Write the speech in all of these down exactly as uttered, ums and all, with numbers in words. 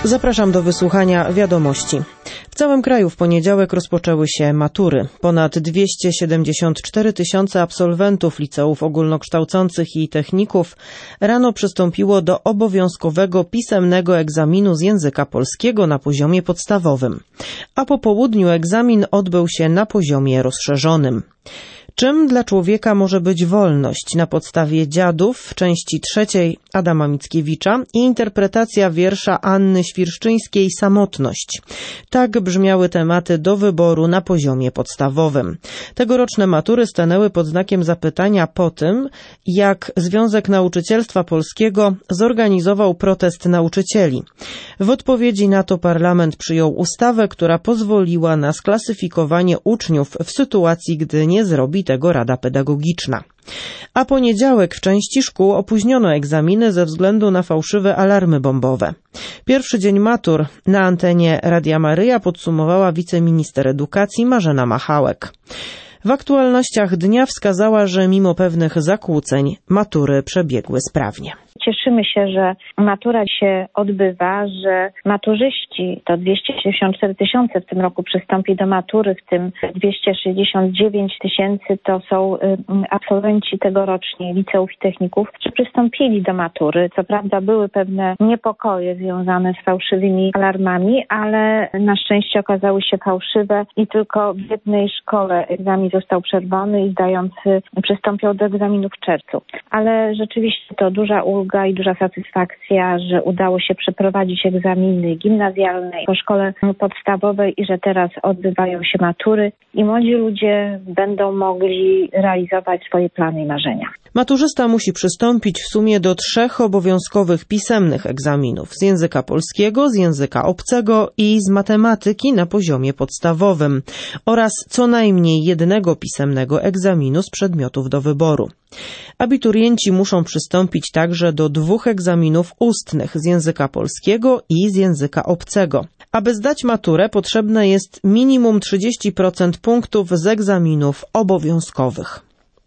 Zapraszam do wysłuchania wiadomości. W całym kraju w poniedziałek rozpoczęły się matury. Ponad dwieście siedemdziesiąt cztery tysiące absolwentów liceów ogólnokształcących i techników rano przystąpiło do obowiązkowego pisemnego egzaminu z języka polskiego na poziomie podstawowym, a po południu egzamin odbył się na poziomie rozszerzonym. Czym dla człowieka może być wolność? Na podstawie Dziadów w części trzeciej Adama Mickiewicza i interpretacja wiersza Anny Świerszczyńskiej Samotność. Tak brzmiały tematy do wyboru na poziomie podstawowym. Tegoroczne matury stanęły pod znakiem zapytania po tym, jak Związek Nauczycielstwa Polskiego zorganizował protest nauczycieli. W odpowiedzi na to parlament przyjął ustawę, która pozwoliła na sklasyfikowanie uczniów w sytuacji, gdy nie zrobi tego Rada Pedagogiczna. A poniedziałek w części szkół opóźniono egzaminy ze względu na fałszywe alarmy bombowe. Pierwszy dzień matur na antenie Radia Maryja podsumowała wiceminister edukacji Marzena Machałek. W aktualnościach dnia wskazała, że mimo pewnych zakłóceń matury przebiegły sprawnie. Cieszymy się, że matura się odbywa, że maturzyści, to dwieście sześćdziesiąt cztery tysiące w tym roku przystąpi do matury, w tym dwieście sześćdziesiąt dziewięć tysięcy to są absolwenci tegoroczni liceów i techników, że przystąpili do matury. Co prawda były pewne niepokoje związane z fałszywymi alarmami, ale na szczęście okazały się fałszywe i tylko w jednej szkole egzamin został przerwany i zdający przystąpią do egzaminu w czerwcu. Ale rzeczywiście to duża ulga i duża satysfakcja, że udało się przeprowadzić egzaminy gimnazjalne po szkole podstawowej i że teraz odbywają się matury i młodzi ludzie będą mogli realizować swoje plany i marzenia. Maturzysta musi przystąpić w sumie do trzech obowiązkowych pisemnych egzaminów z języka polskiego, z języka obcego i z matematyki na poziomie podstawowym oraz co najmniej jednego pisemnego egzaminu z przedmiotów do wyboru. Abiturienci muszą przystąpić także do dwóch egzaminów ustnych z języka polskiego i z języka obcego. Aby zdać maturę, potrzebne jest minimum trzydzieści procent punktów z egzaminów obowiązkowych.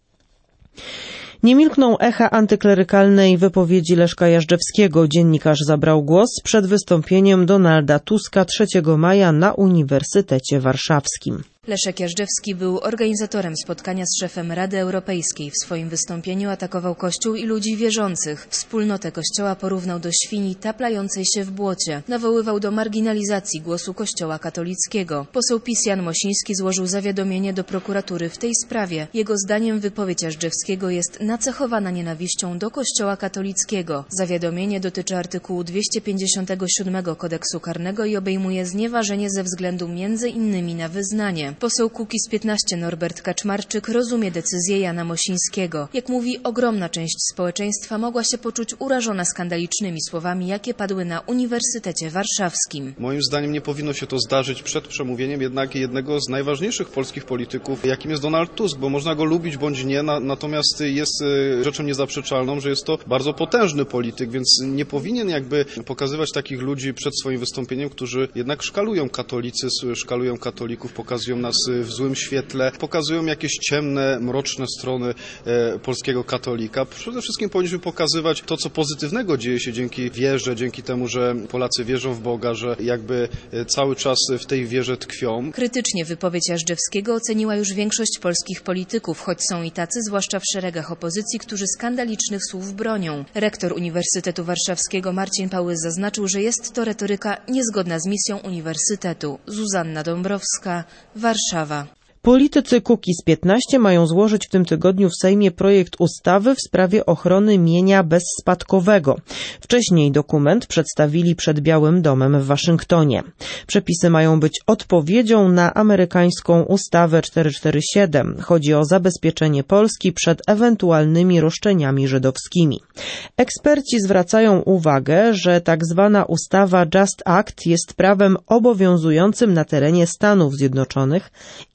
Nie milkną echa antyklerykalnej wypowiedzi Leszka Jażdżewskiego. Dziennikarz zabrał głos przed wystąpieniem Donalda Tuska trzeciego maja na Uniwersytecie Warszawskim. Leszek Jażdżewski był organizatorem spotkania z szefem Rady Europejskiej. W swoim wystąpieniu atakował Kościół i ludzi wierzących. Wspólnotę Kościoła porównał do świni taplającej się w błocie. Nawoływał do marginalizacji głosu Kościoła katolickiego. Poseł PiS Jan Mosiński złożył zawiadomienie do prokuratury w tej sprawie. Jego zdaniem wypowiedź Jażdżewskiego jest nacechowana nienawiścią do Kościoła katolickiego. Zawiadomienie dotyczy artykułu dwieście pięćdziesiątego siódmego Kodeksu Karnego i obejmuje znieważenie ze względu między innymi na wyznanie. Poseł Kukiz piętnaście Norbert Kaczmarczyk rozumie decyzję Jana Mosińskiego. Jak mówi, ogromna część społeczeństwa mogła się poczuć urażona skandalicznymi słowami, jakie padły na Uniwersytecie Warszawskim. Moim zdaniem nie powinno się to zdarzyć przed przemówieniem jednak jednego z najważniejszych polskich polityków, jakim jest Donald Tusk, bo można go lubić bądź nie, na, natomiast jest rzeczą niezaprzeczalną, że jest to bardzo potężny polityk, więc nie powinien jakby pokazywać takich ludzi przed swoim wystąpieniem, którzy jednak szkalują katolicyzm, szkalują katolików, pokazują nas w złym świetle, pokazują jakieś ciemne, mroczne strony e, polskiego katolika. Przede wszystkim powinniśmy pokazywać to, co pozytywnego dzieje się dzięki wierze, dzięki temu, że Polacy wierzą w Boga, że jakby cały czas w tej wierze tkwią. Krytycznie wypowiedź Jażdżewskiego oceniła już większość polskich polityków, choć są i tacy, zwłaszcza w szeregach opozycji, którzy skandalicznych słów bronią. Rektor Uniwersytetu Warszawskiego Marcin Pały zaznaczył, że jest to retoryka niezgodna z misją Uniwersytetu. Zuzanna Dąbrowska, Warszawa. Politycy Kukiz piętnaście mają złożyć w tym tygodniu w Sejmie projekt ustawy w sprawie ochrony mienia bezspadkowego. Wcześniej dokument przedstawili przed Białym Domem w Waszyngtonie. Przepisy mają być odpowiedzią na amerykańską ustawę czterysta czterdzieści siedem. Chodzi o zabezpieczenie Polski przed ewentualnymi roszczeniami żydowskimi. Eksperci zwracają uwagę, że tak zwana ustawa Just Act jest prawem obowiązującym na terenie Stanów Zjednoczonych i nie może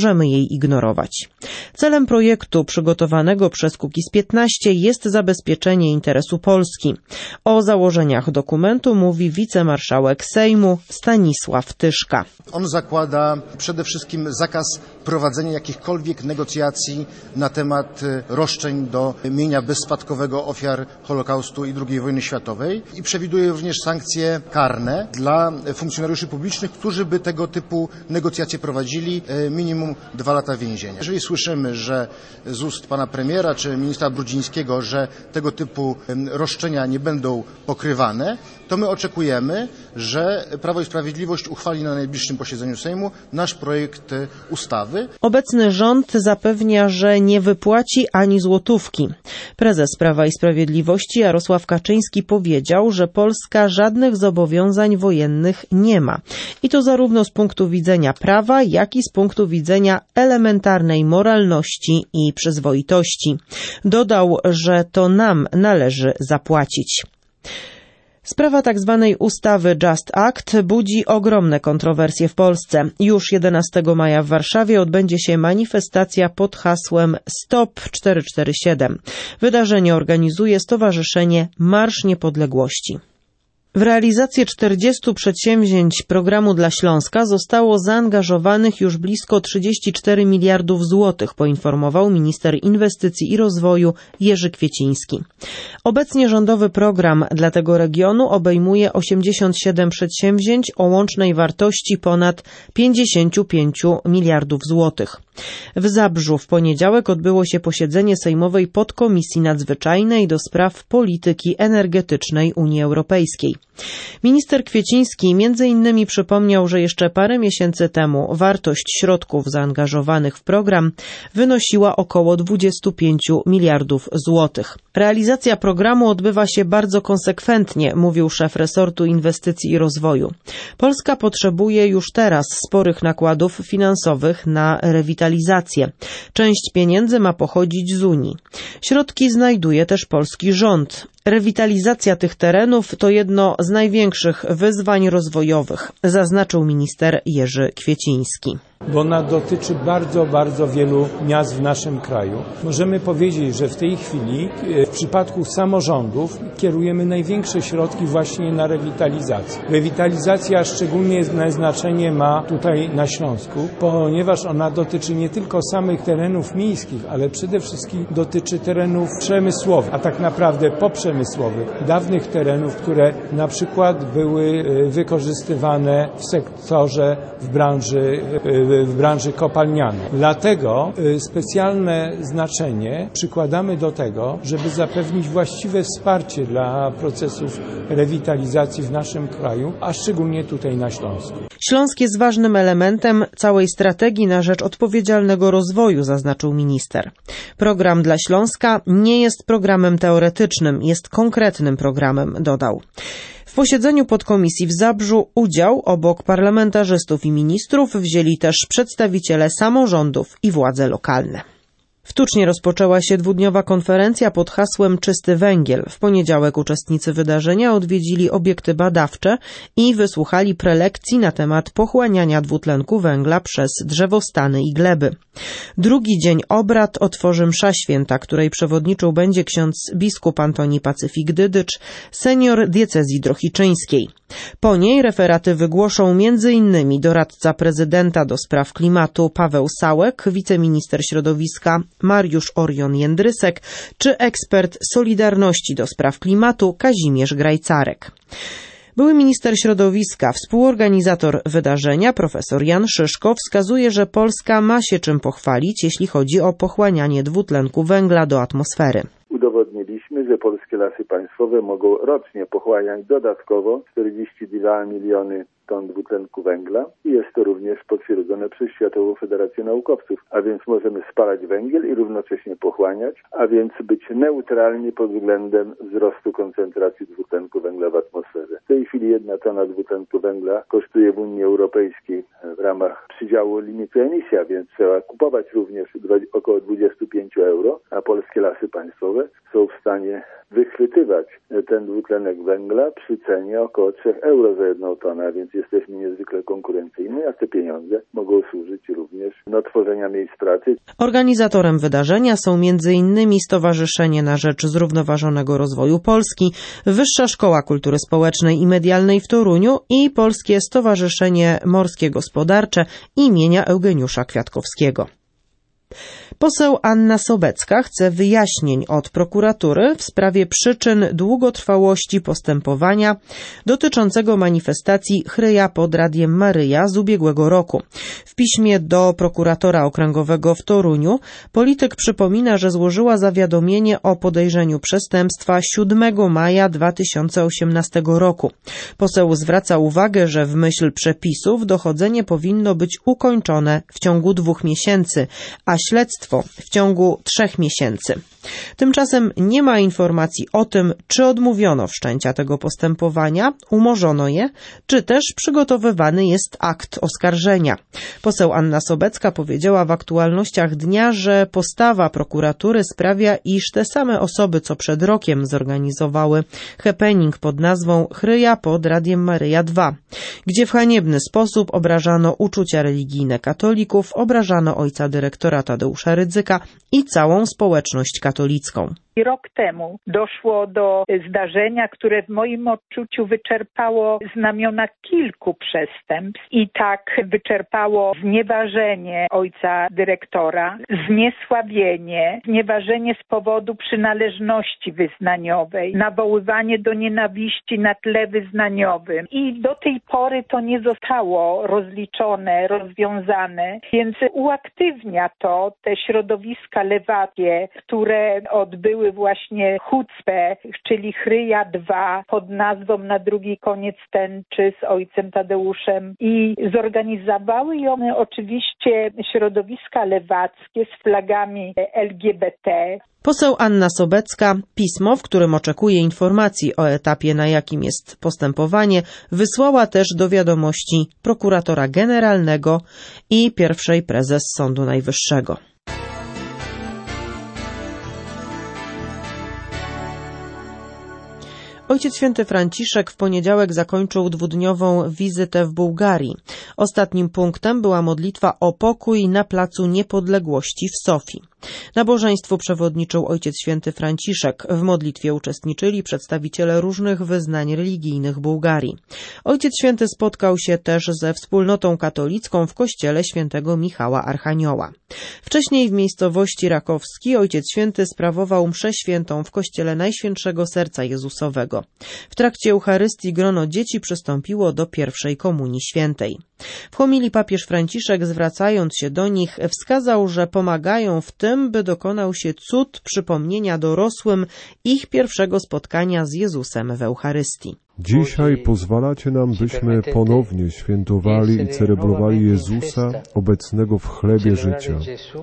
możemy jej ignorować. Celem projektu przygotowanego przez Kukiz piętnaście jest zabezpieczenie interesu Polski. O założeniach dokumentu mówi wicemarszałek Sejmu Stanisław Tyszka. On zakłada przede wszystkim zakaz prowadzenia jakichkolwiek negocjacji na temat roszczeń do mienia bezspadkowego ofiar Holokaustu i drugiej wojny światowej i przewiduje również sankcje karne dla funkcjonariuszy publicznych, którzy by tego typu negocjacje prowadzili, minimum dwa lata więzienia. Jeżeli słyszymy, że z ust pana premiera czy ministra Brudzińskiego, że tego typu roszczenia nie będą pokrywane, to my oczekujemy, że Prawo i Sprawiedliwość uchwali na najbliższym posiedzeniu Sejmu nasz projekt ustawy. Obecny rząd zapewnia, że nie wypłaci ani złotówki. Prezes Prawa i Sprawiedliwości Jarosław Kaczyński powiedział, że Polska żadnych zobowiązań wojennych nie ma. I to zarówno z punktu widzenia prawa, jak i z punktu widzenia elementarnej moralności i przyzwoitości. Dodał, że to nam należy zapłacić. Sprawa tzw. ustawy Just Act budzi ogromne kontrowersje w Polsce. Już jedenastego maja w Warszawie odbędzie się manifestacja pod hasłem Stop czterysta czterdzieści siedem. Wydarzenie organizuje Stowarzyszenie Marsz Niepodległości. W realizację czterdziestu przedsięwzięć programu dla Śląska zostało zaangażowanych już blisko trzydzieści cztery miliardów złotych, poinformował minister inwestycji i rozwoju Jerzy Kwieciński. Obecnie rządowy program dla tego regionu obejmuje osiemdziesiąt siedem przedsięwzięć o łącznej wartości ponad pięćdziesiąt pięć miliardów złotych. W Zabrzu w poniedziałek odbyło się posiedzenie Sejmowej Podkomisji Nadzwyczajnej do spraw polityki energetycznej Unii Europejskiej. Minister Kwieciński między innymi przypomniał, że jeszcze parę miesięcy temu wartość środków zaangażowanych w program wynosiła około dwadzieścia pięć miliardów złotych. Realizacja programu odbywa się bardzo konsekwentnie, mówił szef resortu inwestycji i rozwoju. Polska potrzebuje już teraz sporych nakładów finansowych na rewitalizację. Część pieniędzy ma pochodzić z Unii. Środki znajduje też polski rząd. Rewitalizacja tych terenów to jedno z największych wyzwań rozwojowych, zaznaczył minister Jerzy Kwieciński. Bo ona dotyczy bardzo, bardzo wielu miast w naszym kraju. Możemy powiedzieć, że w tej chwili w przypadku samorządów kierujemy największe środki właśnie na rewitalizację. Rewitalizacja szczególnie znaczenie ma tutaj na Śląsku, ponieważ ona dotyczy nie tylko samych terenów miejskich, ale przede wszystkim dotyczy terenów przemysłowych, a tak naprawdę poprzemysłowych, dawnych terenów, które na przykład były wykorzystywane w sektorze, w branży w branży kopalnianej. Dlatego specjalne znaczenie przykładamy do tego, żeby zapewnić właściwe wsparcie dla procesów rewitalizacji w naszym kraju, a szczególnie tutaj na Śląsku. Śląsk jest ważnym elementem całej strategii na rzecz odpowiedzialnego rozwoju, zaznaczył minister. Program dla Śląska nie jest programem teoretycznym, jest konkretnym programem, dodał. W posiedzeniu podkomisji w Zabrzu udział obok parlamentarzystów i ministrów wzięli też przedstawiciele samorządów i władze lokalne. W Tucznie rozpoczęła się dwudniowa konferencja pod hasłem Czysty węgiel. W poniedziałek uczestnicy wydarzenia odwiedzili obiekty badawcze i wysłuchali prelekcji na temat pochłaniania dwutlenku węgla przez drzewostany i gleby. Drugi dzień obrad otworzy msza święta, której przewodniczył będzie ksiądz biskup Antoni Pacyfik Dydycz, senior diecezji drohiczyńskiej. Po niej referaty wygłoszą między innymi doradca prezydenta do spraw klimatu Paweł Sałek, wiceminister środowiska Mariusz Orion-Jędrysek czy ekspert Solidarności do spraw klimatu Kazimierz Grajcarek. Były minister środowiska, współorganizator wydarzenia, profesor Jan Szyszko, wskazuje, że Polska ma się czym pochwalić, jeśli chodzi o pochłanianie dwutlenku węgla do atmosfery. Udowodniliśmy, że polskie lasy państwowe mogą rocznie pochłaniać dodatkowo czterdzieści dwa miliony ton dwutlenku węgla i jest to również potwierdzone przez Światową Federację Naukowców, a więc możemy spalać węgiel i równocześnie pochłaniać, a więc być neutralni pod względem wzrostu koncentracji dwutlenku węgla w atmosferze. W tej chwili jedna tona dwutlenku węgla kosztuje w Unii Europejskiej w ramach przydziału limitu emisji, a więc trzeba kupować również około dwadzieścia pięć euro, a polskie lasy państwowe są w stanie wychwytywać ten dwutlenek węgla przy cenie około trzy euro za jedną tonę, a więc jesteśmy niezwykle konkurencyjni, a te pieniądze mogą służyć również do tworzenia miejsc pracy. Organizatorem wydarzenia są między innymi Stowarzyszenie na Rzecz Zrównoważonego Rozwoju Polski, Wyższa Szkoła Kultury Społecznej i Medialnej w Toruniu i Polskie Stowarzyszenie Morskie Gospodarcze imienia Eugeniusza Kwiatkowskiego. Poseł Anna Sobecka chce wyjaśnień od prokuratury w sprawie przyczyn długotrwałości postępowania dotyczącego manifestacji Chryja pod Radiem Maryja z ubiegłego roku. W piśmie do prokuratora okręgowego w Toruniu polityk przypomina, że złożyła zawiadomienie o podejrzeniu przestępstwa siódmego maja dwa tysiące osiemnastego roku. Poseł zwraca uwagę, że w myśl przepisów dochodzenie powinno być ukończone w ciągu dwóch miesięcy, a śledztwo w ciągu trzech miesięcy. Tymczasem nie ma informacji o tym, czy odmówiono wszczęcia tego postępowania, umorzono je, czy też przygotowywany jest akt oskarżenia. Poseł Anna Sobecka powiedziała w aktualnościach dnia, że postawa prokuratury sprawia, iż te same osoby, co przed rokiem zorganizowały happening pod nazwą Chryja pod Radiem Maryja dwa, gdzie w haniebny sposób obrażano uczucia religijne katolików, obrażano ojca dyrektora Tadeusza Rydzyka i całą społeczność katolicką. Rok temu doszło do zdarzenia, które w moim odczuciu wyczerpało znamiona kilku przestępstw i tak wyczerpało znieważenie ojca dyrektora, zniesławienie, znieważenie z powodu przynależności wyznaniowej, nawoływanie do nienawiści na tle wyznaniowym i do tej pory to nie zostało rozliczone, rozwiązane, więc uaktywnia to te środowiska lewackie, które odbyły właśnie hucpę, czyli Chryja dwa pod nazwą Na drugi koniec tęczy z ojcem Tadeuszem i zorganizowały ją oczywiście środowiska lewackie z flagami L G B T. Poseł Anna Sobecka pismo, w którym oczekuje informacji o etapie, na jakim jest postępowanie, wysłała też do wiadomości prokuratora generalnego i pierwszej prezes Sądu Najwyższego. Ojciec Święty Franciszek w poniedziałek zakończył dwudniową wizytę w Bułgarii. Ostatnim punktem była modlitwa o pokój na Placu Niepodległości w Sofii. Nabożeństwu przewodniczył Ojciec Święty Franciszek. W modlitwie uczestniczyli przedstawiciele różnych wyznań religijnych Bułgarii. Ojciec Święty spotkał się też ze wspólnotą katolicką w kościele Świętego Michała Archanioła. Wcześniej w miejscowości Rakowski Ojciec Święty sprawował mszę świętą w kościele Najświętszego Serca Jezusowego. W trakcie Eucharystii grono dzieci przystąpiło do pierwszej komunii świętej. W homilii papież Franciszek, zwracając się do nich, wskazał, że pomagają w tym, by dokonał się cud przypomnienia dorosłym ich pierwszego spotkania z Jezusem w Eucharystii. Dzisiaj pozwalacie nam, byśmy ponownie świętowali i celebrowali Jezusa obecnego w chlebie życia.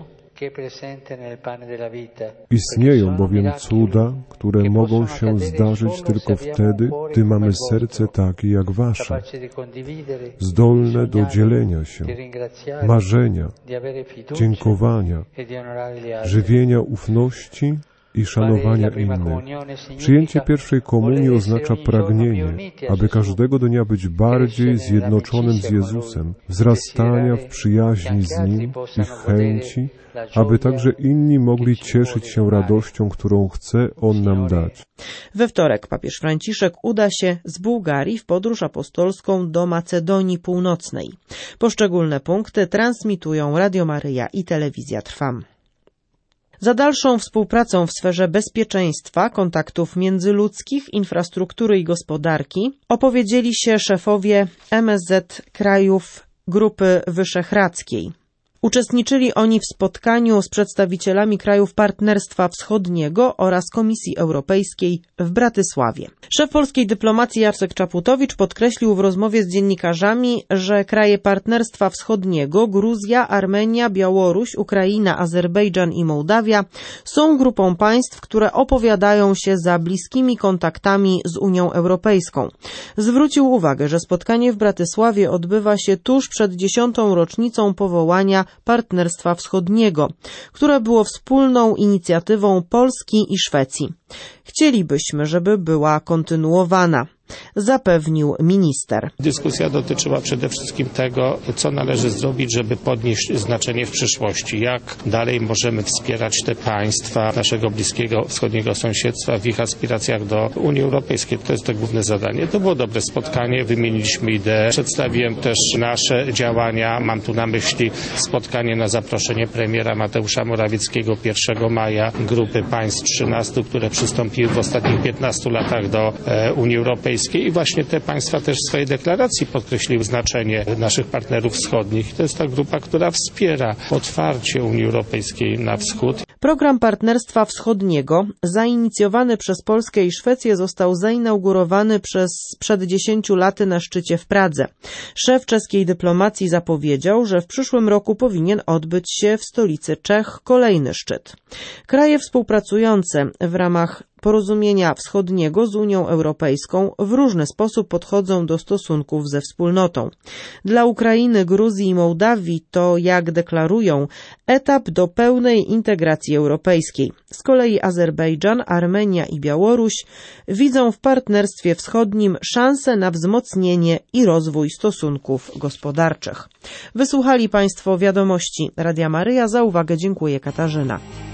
Istnieją bowiem cuda, które mogą się zdarzyć tylko wtedy, gdy mamy serce takie jak wasze, zdolne do dzielenia się, marzenia, dziękowania, żywienia ufności i szanowania innych. Przyjęcie pierwszej komunii oznacza pragnienie, aby każdego dnia być bardziej zjednoczonym z Jezusem, wzrastania w przyjaźni z Nim i chęci, aby także inni mogli cieszyć się radością, którą chce On nam dać. We wtorek papież Franciszek uda się z Bułgarii w podróż apostolską do Macedonii Północnej. Poszczególne punkty transmitują Radio Maryja i Telewizja Trwam. Za dalszą współpracą w sferze bezpieczeństwa, kontaktów międzyludzkich, infrastruktury i gospodarki opowiedzieli się szefowie M S Z krajów Grupy Wyszehradzkiej. Uczestniczyli oni w spotkaniu z przedstawicielami krajów Partnerstwa Wschodniego oraz Komisji Europejskiej w Bratysławie. Szef polskiej dyplomacji Jacek Czaputowicz podkreślił w rozmowie z dziennikarzami, że kraje Partnerstwa Wschodniego, Gruzja, Armenia, Białoruś, Ukraina, Azerbejdżan i Mołdawia są grupą państw, które opowiadają się za bliskimi kontaktami z Unią Europejską. Zwrócił uwagę, że spotkanie w Bratysławie odbywa się tuż przed dziesiątą rocznicą powołania Partnerstwa Wschodniego, które było wspólną inicjatywą Polski i Szwecji. Chcielibyśmy, żeby była kontynuowana. zapewnił minister. Dyskusja dotyczyła przede wszystkim tego, co należy zrobić, żeby podnieść znaczenie w przyszłości. Jak dalej możemy wspierać te państwa naszego bliskiego wschodniego sąsiedztwa w ich aspiracjach do Unii Europejskiej. To jest to główne zadanie. To było dobre spotkanie, wymieniliśmy idee, przedstawiłem też nasze działania. Mam tu na myśli spotkanie na zaproszenie premiera Mateusza Morawieckiego pierwszego maja grupy państw trzynastu, które przystąpiły w ostatnich piętnastu latach do e, Unii Europejskiej i właśnie te państwa też w swojej deklaracji podkreśliły znaczenie naszych partnerów wschodnich. To jest ta grupa, która wspiera otwarcie Unii Europejskiej na wschód. Program Partnerstwa Wschodniego, zainicjowany przez Polskę i Szwecję, został zainaugurowany przez przed dziesięciu laty na szczycie w Pradze. Szef czeskiej dyplomacji zapowiedział, że w przyszłym roku powinien odbyć się w stolicy Czech kolejny szczyt. Kraje współpracujące w ramach Porozumienia Wschodniego z Unią Europejską w różny sposób podchodzą do stosunków ze wspólnotą. Dla Ukrainy, Gruzji i Mołdawii to, jak deklarują, etap do pełnej integracji europejskiej. Z kolei Azerbejdżan, Armenia i Białoruś widzą w Partnerstwie Wschodnim szansę na wzmocnienie i rozwój stosunków gospodarczych. Wysłuchali Państwo wiadomości Radia Maryja. Za uwagę dziękuję Katarzyna.